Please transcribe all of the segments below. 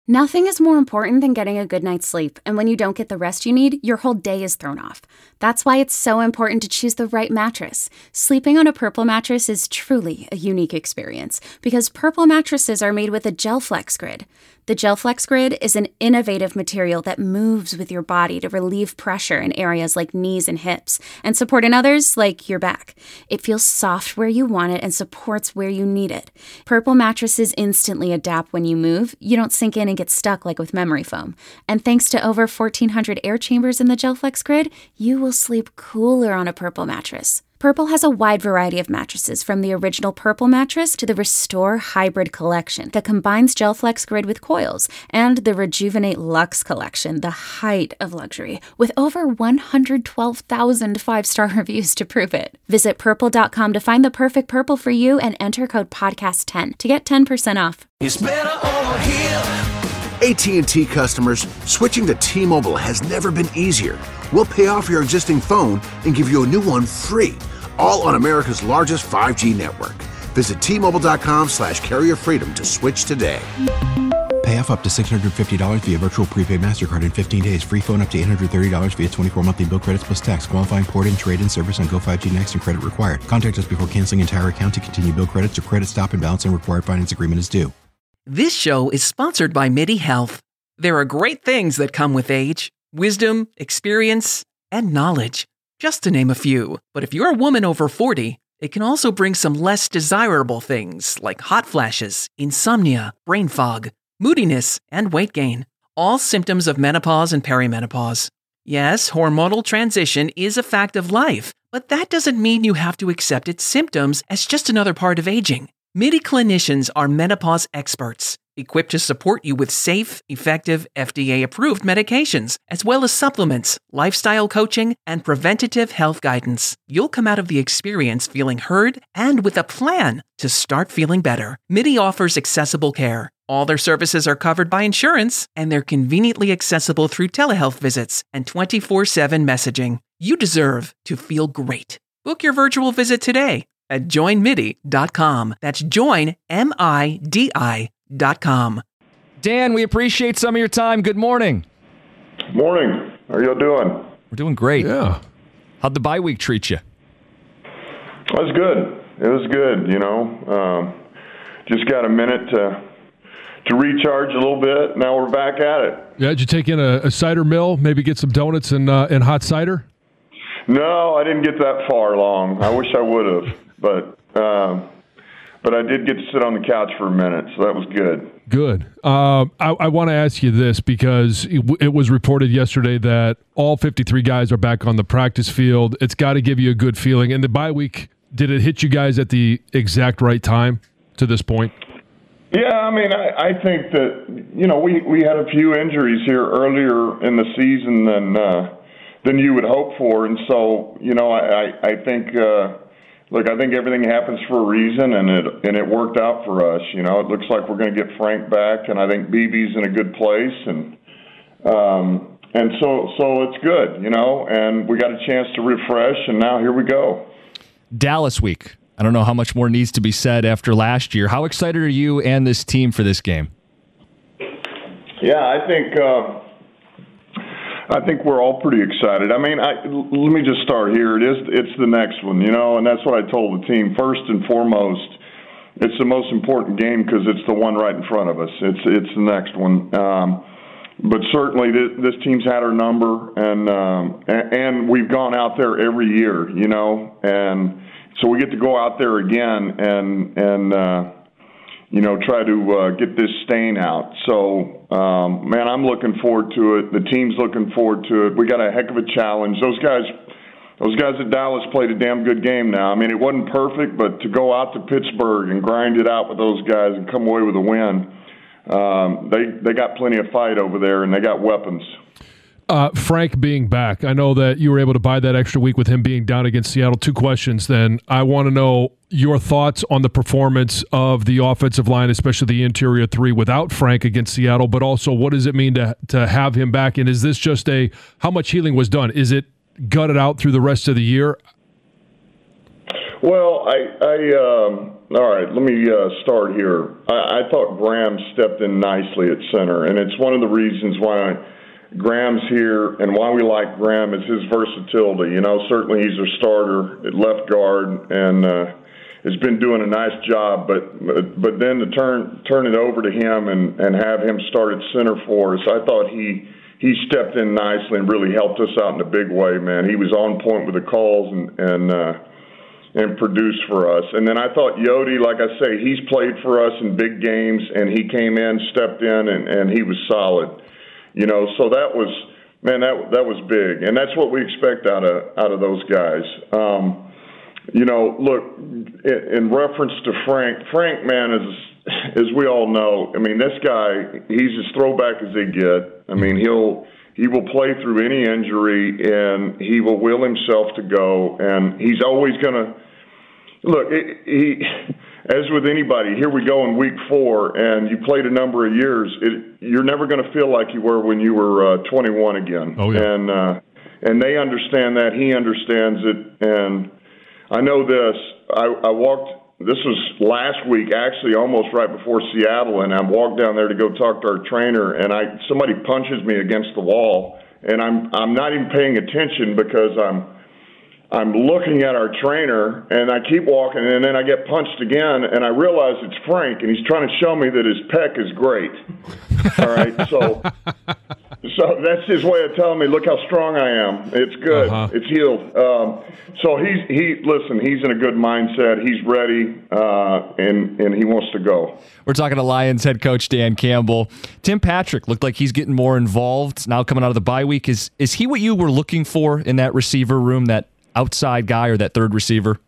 Nothing is more important than getting a good night's sleep, and when you don't get the rest you need, your whole day is thrown off. That's why it's so important to choose the right mattress. Sleeping on a Purple mattress is truly a unique experience, because Purple mattresses are made with a GelFlex Grid. The GelFlex Grid is an innovative material that moves with your body to relieve pressure in areas like knees and hips, and support in others like your back. It feels soft where you want it and supports where you need it. Purple mattresses instantly adapt when you move. You don't sink in and get stuck like with memory foam. And thanks to over 1,400 air chambers in the GelFlex Grid, you will sleep cooler on a Purple mattress. Purple has a wide variety of mattresses, from the original Purple mattress to the Restore Hybrid collection that combines GelFlex Grid with coils, and the Rejuvenate Luxe collection, the height of luxury, with over 112,000 five-star reviews to prove it. Visit purple.com to find the perfect Purple for you and enter code podcast10 to get 10% off. It's better over here. AT&T customers, switching to T-Mobile has never been easier. We'll pay off your existing phone and give you a new one free, all on America's largest 5G network. Visit T-Mobile.com/carrier freedom to switch today. Pay off up to $650 via virtual prepaid MasterCard in 15 days. Free phone up to $830 via 24 monthly bill credits plus tax. Qualifying port and trade-in service on Go 5G Next and credit required. Contact us before canceling entire account to continue bill credits or credit stop and balance and required finance agreement is due. This show is sponsored by MIDI Health. There are great things that come with age: wisdom, experience, and knowledge, just to name a few. But if you're a woman over 40, it can also bring some less desirable things like hot flashes, insomnia, brain fog, moodiness, and weight gain, all symptoms of menopause and perimenopause. Yes, hormonal transition is a fact of life, but that doesn't mean you have to accept its symptoms as just another part of aging. MIDI clinicians are menopause experts, equipped to support you with safe, effective, FDA-approved medications, as well as supplements, lifestyle coaching, and preventative health guidance. You'll come out of the experience feeling heard and with a plan to start feeling better. MIDI offers accessible care. All their services are covered by insurance, and they're conveniently accessible through telehealth visits and 24/7 messaging. You deserve to feel great. Book your virtual visit today at joinmidi.com. That's joinmidi.com. Dan, we appreciate some of your time. Good morning. Morning. How are y'all doing? We're doing great. Yeah. How'd the bye week treat you? It was good. It was good, just got a minute to recharge a little bit. Now we're back at it. Yeah, did you take in a cider mill, maybe get some donuts and hot cider? No, I didn't get that far along. I wish I would have, but I did get to sit on the couch for a minute, so that was good. Good. I want to ask you this because it was reported yesterday that all 53 guys are back on the practice field. It's got to give you a good feeling. And the bye week, did it hit you guys at the exact right time to this point? Yeah, I mean, I think that, we had a few injuries here earlier in the season than you would hope for. And so, I think, I think everything happens for a reason, and it worked out for us. It looks like we're going to get Frank back, and I think BB's in a good place, and so it's good, and we got a chance to refresh, and now here we go. Dallas week. I don't know how much more needs to be said after last year. How excited are you and this team for this game? Yeah, I think we're all pretty excited. I mean, let me just start here. It's the next one, and that's what I told the team. First and foremost, it's the most important game because it's the one right in front of us. It's the next one. But certainly this team's had our number, and we've gone out there every year, and so we get to go out there again and try to get this stain out. So, man, I'm looking forward to it. The team's looking forward to it. We got a heck of a challenge. Those guys at Dallas played a damn good game now. I mean, it wasn't perfect, but to go out to Pittsburgh and grind it out with those guys and come away with a win, they got plenty of fight over there, and they got weapons. Frank being back, I know that you were able to buy that extra week with him being down against Seattle. Two questions then. I want to know your thoughts on the performance of the offensive line, especially the interior three without Frank against Seattle, but also what does it mean to have him back? And is this just how much healing was done? Is it gutted out through the rest of the year? Well, all right, let me start here. I thought Graham stepped in nicely at center, and it's one of the reasons why Graham's here and why we like Graham is his versatility. Certainly he's a starter at left guard and has been doing a nice job, but then to turn it over to him and have him start at center for us, I thought he stepped in nicely and really helped us out in a big way, man. He was on point with the calls and produced for us. And then I thought Yodi, like I say, he's played for us in big games, and he came in, stepped in, and he was solid. So that was, man, that was big, and that's what we expect out of those guys. Look, in reference to Frank, man, as we all know, I mean, this guy, he's as throwback as they get. I mean, he will play through any injury, and he will will himself to go, and he's always going to look. As with anybody, here we go in week 4, and you played a number of years. You're never going to feel like you were when you were 21 again. Oh, yeah. And they understand that. He understands it, and I know this. I walked. This was last week, actually, almost right before Seattle, and I walked down there to go talk to our trainer, and somebody punches me against the wall, and I'm not even paying attention because I'm looking at our trainer, and I keep walking, and then I get punched again, and I realize it's Frank, and he's trying to show me that his pec is great. All right, so that's his way of telling me, look how strong I am. It's good. Uh-huh. It's healed. So he's in a good mindset. He's ready, and he wants to go. We're talking to Lions head coach Dan Campbell. Tim Patrick looked like he's getting more involved now coming out of the bye week. Is he what you were looking for in that receiver room, that outside guy or that third receiver?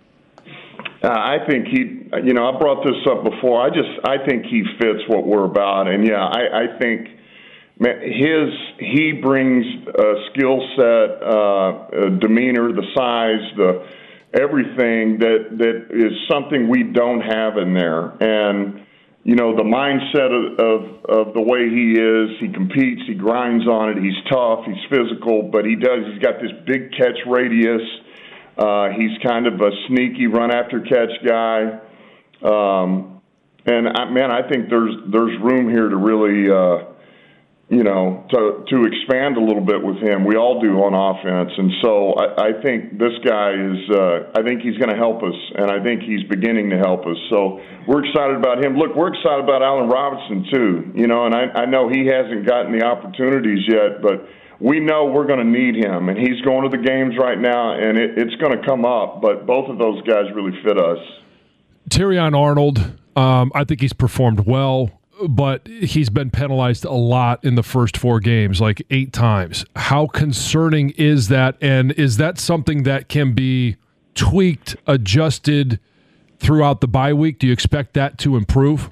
I think I brought this up before. I think he fits what we're about. And yeah, I think, man, he brings a skill set, a demeanor, the size, everything that is something we don't have in there. And, the mindset of the way he is, he competes, he grinds on it, he's tough, he's physical, but he's got this big catch radius. He's kind of a sneaky run-after-catch guy. I think there's room here to really, to expand a little bit with him. We all do on offense. And so I think this guy I think he's going to help us, and I think he's beginning to help us. So we're excited about him. Look, we're excited about Allen Robinson, too. And I know he hasn't gotten the opportunities yet, but we know we're going to need him, and he's going to the games right now, and it's going to come up. But both of those guys really fit us. Terrion Arnold, I think he's performed well, but he's been penalized a lot in the first 4 games, like 8 times. How concerning is that, and is that something that can be tweaked, adjusted throughout the bye week? Do you expect that to improve?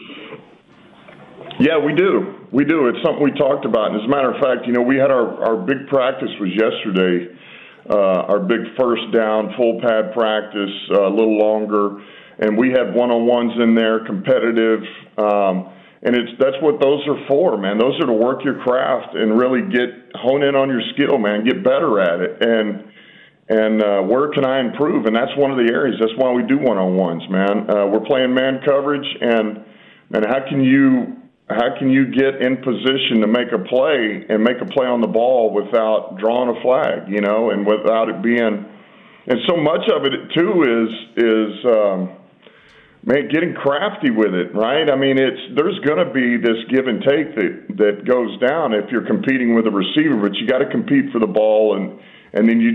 Yeah, we do. We do. It's something we talked about. And as a matter of fact, we had our big practice was yesterday, our big first down, full pad practice, a little longer. And we had one-on-ones in there, competitive. And that's what those are for, man. Those are to work your craft and really hone in on your skill, man, get better at it. And where can I improve? And that's one of the areas. That's why we do one-on-ones, man. We're playing man coverage, and how can you get in position to make a play and make a play on the ball without drawing a flag, and without it being – and so much of it, too, is getting crafty with it, right? I mean, there's going to be this give and take that goes down if you're competing with a receiver, but you got to compete for the ball, and then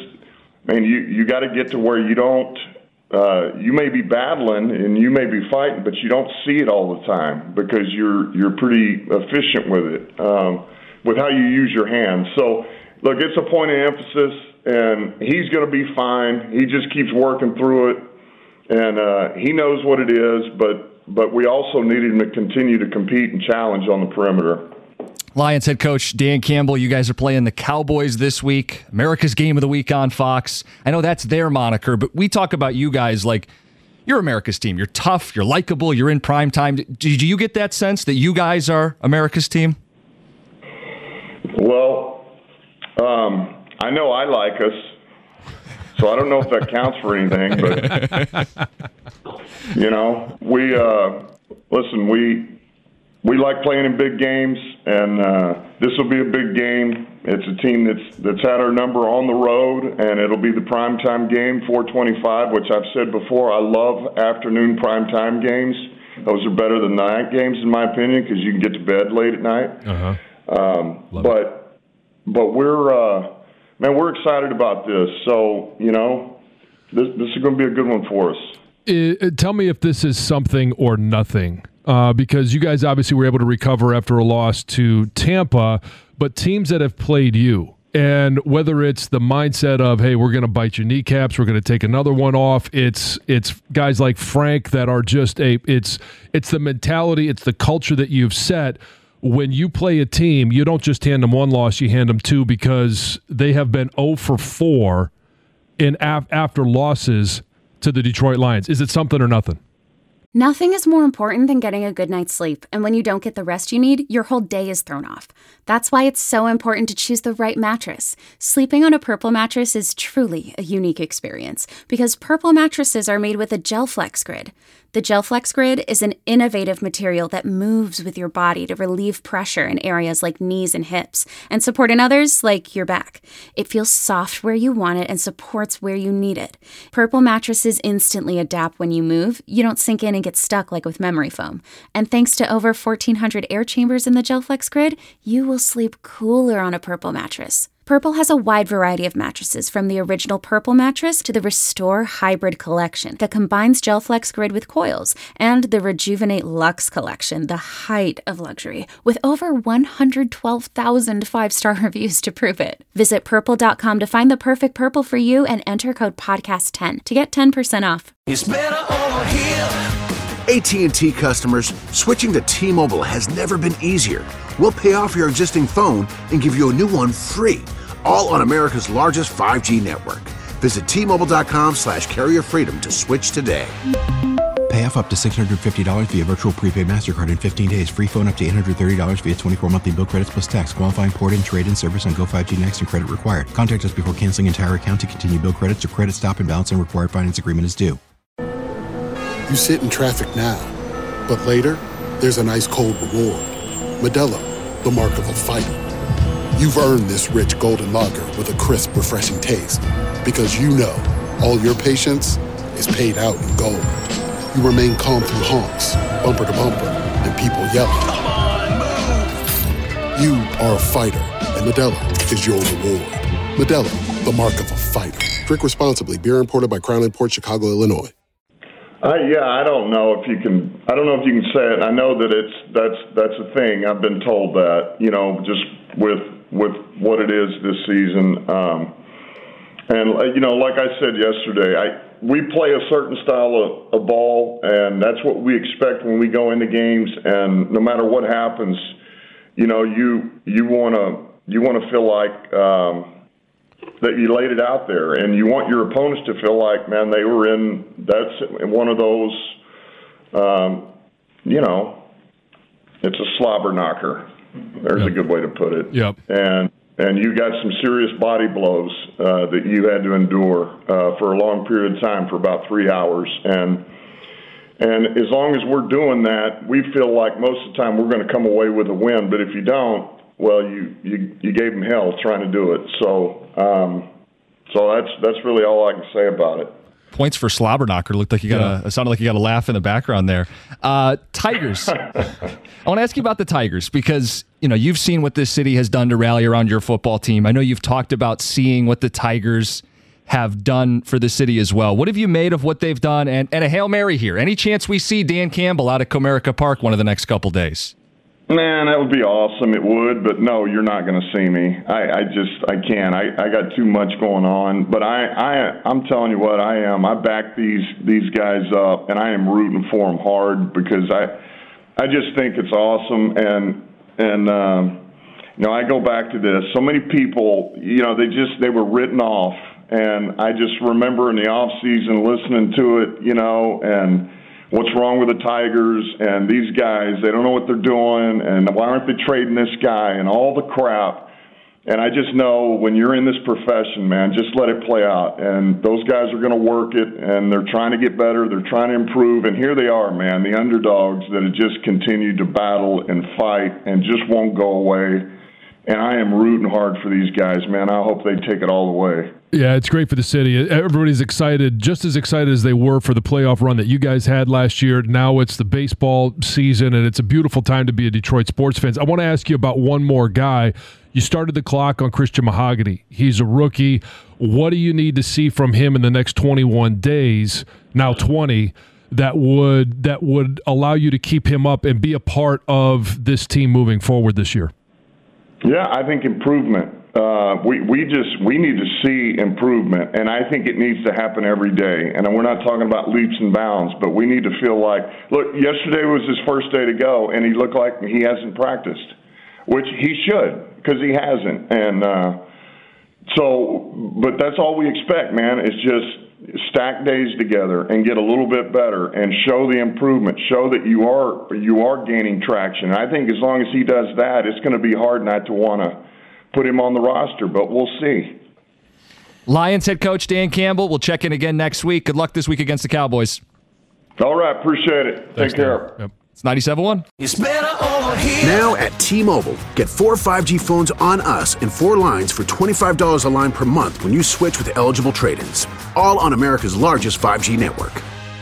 you got to get to where you don't – you may be battling and you may be fighting, but you don't see it all the time because you're pretty efficient with it, with how you use your hands. So, look, it's a point of emphasis, and he's going to be fine. He just keeps working through it, and he knows what it is, but we also need him to continue to compete and challenge on the perimeter. Lions head coach Dan Campbell, you guys are playing the Cowboys this week, America's Game of the Week on Fox. I know that's their moniker, but we talk about you guys like you're America's team. You're tough, you're likable, you're in prime time. Did you get that sense that you guys are America's team? Well, I know I like us, So I don't know if that counts for anything, but we like playing in big games, and this will be a big game. It's a team that's had our number on the road, and it'll be the primetime game, 4:25, which I've said before. I love afternoon primetime games. Those are better than night games, in my opinion, because you can get to bed late at night. But we're excited about this. So, this is going to be a good one for us. Tell me if this is something or nothing, because you guys obviously were able to recover after a loss to Tampa, but teams that have played you, and whether it's the mindset of, hey, we're going to bite your kneecaps, we're going to take another one off, it's guys like Frank that are just it's the mentality, it's the culture that you've set. When you play a team, you don't just hand them one loss, you hand them two, because they have been 0 for 4 after losses to the Detroit Lions. Is it something or nothing? Nothing is more important than getting a good night's sleep, and when you don't get the rest you need, your whole day is thrown off. That's why it's so important to choose the right mattress. Sleeping on a Purple mattress is truly a unique experience, because Purple mattresses are made with a GelFlex Grid. The GelFlex Grid is an innovative material that moves with your body to relieve pressure in areas like knees and hips, and support in others like your back. It feels soft where you want it and supports where you need it. Purple mattresses instantly adapt when you move. You don't sink in and get stuck like with memory foam. And thanks to over 1,400 air chambers in the GelFlex Grid, you will sleep cooler on a Purple mattress. Purple has a wide variety of mattresses, from the original Purple mattress to the Restore Hybrid collection that combines GelFlex Grid with coils, and the Rejuvenate Luxe collection, the height of luxury, with over 112,000 five-star reviews to prove it. Visit purple.com to find the perfect Purple for you and enter code podcast10 to get 10% off. It's better over here. AT&T customers, switching to T-Mobile has never been easier. We'll pay off your existing phone and give you a new one free, all on America's largest 5G network. Visit T-Mobile.com/carrier freedom to switch today. Pay off up to $650 via virtual prepaid MasterCard in 15 days. Free phone up to $830 via 24 monthly bill credits plus tax. Qualifying port and trade-in service on Go 5G Next and credit required. Contact us before canceling entire account to continue bill credits or credit stop and balance and required finance agreement is due. You sit in traffic now, but later, there's an ice-cold reward. Modelo, the mark of a fighter. You've earned this rich golden lager with a crisp, refreshing taste. Because you know, all your patience is paid out in gold. You remain calm through honks, bumper to bumper, and people yelling. Come on, move! You are a fighter, and Modelo is your reward. Modelo, the mark of a fighter. Drink responsibly. Beer imported by Crown Imports, Chicago, Illinois. I don't know if you can. I don't know if you can say it. I know that that's a thing. I've been told that, just with what it is this season. And like I said yesterday, we play a certain style of ball, and that's what we expect when we go into games. And no matter what happens, you want to feel like that you laid it out there, and you want your opponents to feel like, man, they were in. That's one of those. It's a slobber knocker. There's a good way to put it. Yep. And you got some serious body blows that you had to endure for a long period of time, for about 3 hours. And as long as we're doing that, we feel like most of the time we're going to come away with a win. But if you don't, well, you gave them hell trying to do it. So that's really all I can say about it. Points for Slobberknocker. Looked like it sounded like you got a laugh in the background there. Tigers. I want to ask you about the Tigers, because you've seen what this city has done to rally around your football team. I know you've talked about seeing what the Tigers have done for the city as well. What have you made of what they've done? And a Hail Mary here. Any chance we see Dan Campbell out at Comerica Park one of the next couple days? Man, that would be awesome. It would, but no, you're not going to see me. I can't. I got too much going on. But I'm telling you what, I am. I back these guys up, and I am rooting for them hard, because I just think it's awesome. And I go back to this. So many people, they were written off, and I just remember in the off season listening to it, and what's wrong with the Tigers, and these guys, they don't know what they're doing, and why aren't they trading this guy, and all the crap. And I just know when you're in this profession, man, just let it play out. And those guys are going to work it, and they're trying to get better. They're trying to improve. And here they are, man, the underdogs that have just continued to battle and fight and just won't go away. And I am rooting hard for these guys, man. I hope they take it all the way. Yeah, it's great for the city. Everybody's excited, just as excited as they were for the playoff run that you guys had last year. Now it's the baseball season, and it's a beautiful time to be a Detroit sports fan. I want to ask you about one more guy. You started the clock on Christian Mahogany. He's a rookie. What do you need to see from him in the next 21 days, now 20, that would allow you to keep him up and be a part of this team moving forward this year? Yeah, I think improvement. We need to see improvement, and I think it needs to happen every day. And we're not talking about leaps and bounds, but we need to feel like, look, yesterday was his first day to go, and he looked like he hasn't practiced, which he should, because he hasn't. And but that's all we expect, man, is just stack days together and get a little bit better and show the improvement, show that you are gaining traction. I think as long as he does that, it's going to be hard not to want to put him on the roster, but we'll see. Lions head coach Dan Campbell, we'll check in again next week. Good luck this week against the Cowboys. All right, appreciate it. Thanks, take care. Yep. It's 97.1. It's better over here. Now at T-Mobile, get 4 5G phones on us and 4 lines for $25 a line per month when you switch with eligible trade-ins. All on America's largest 5G network.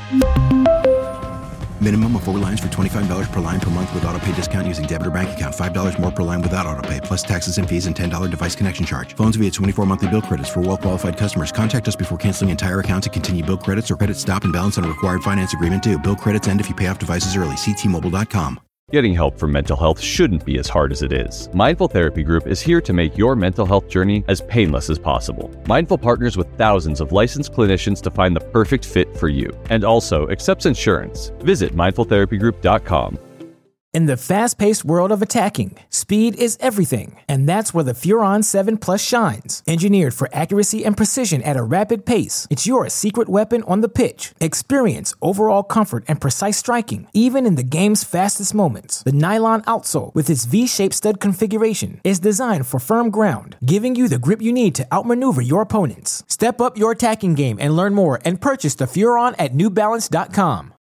Minimum of 4 lines for $25 per line per month with autopay discount using debit or bank account. $5 more per line without autopay, plus taxes and fees and $10 device connection charge. Phones via 24 monthly bill credits for well-qualified customers. Contact us before canceling entire account to continue bill credits or credit stop and balance on required finance agreement due. Bill credits end if you pay off devices early. See T-Mobile.com. Getting help for mental health shouldn't be as hard as it is. Mindful Therapy Group is here to make your mental health journey as painless as possible. Mindful partners with thousands of licensed clinicians to find the perfect fit for you, and also accepts insurance. Visit mindfultherapygroup.com. In the fast-paced world of attacking, speed is everything, and that's where the Furon 7 Plus shines. Engineered for accuracy and precision at a rapid pace, it's your secret weapon on the pitch. Experience overall comfort and precise striking, even in the game's fastest moments. The nylon outsole, with its V-shaped stud configuration, is designed for firm ground, giving you the grip you need to outmaneuver your opponents. Step up your attacking game and learn more and purchase the Furon at newbalance.com.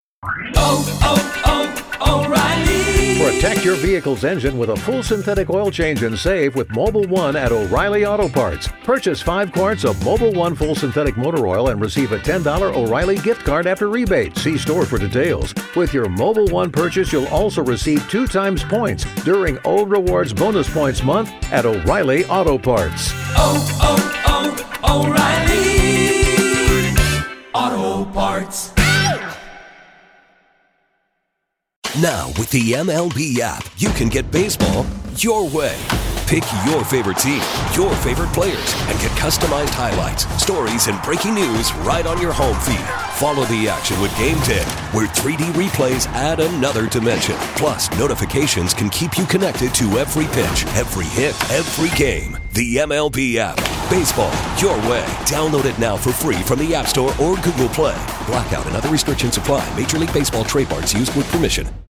O'Reilly. Protect your vehicle's engine with a full synthetic oil change and save with Mobil 1 at O'Reilly Auto Parts. Purchase 5 quarts of Mobil 1 full synthetic motor oil and receive a $10 O'Reilly gift card after rebate. See store for details. With your Mobil 1 purchase, you'll also receive 2 times points during O Rewards Bonus Points Month at O'Reilly Auto Parts. O'Reilly Auto Parts. Now, with the MLB app, you can get baseball your way. Pick your favorite team, your favorite players, and get customized highlights, stories, and breaking news right on your home feed. Follow the action with Game 10, where 3D replays add another dimension. Plus, notifications can keep you connected to every pitch, every hit, every game. The MLB app. Baseball your way. Download it now for free from the App Store or Google Play. Blackout and other restrictions apply. Major League Baseball trademarks used with permission.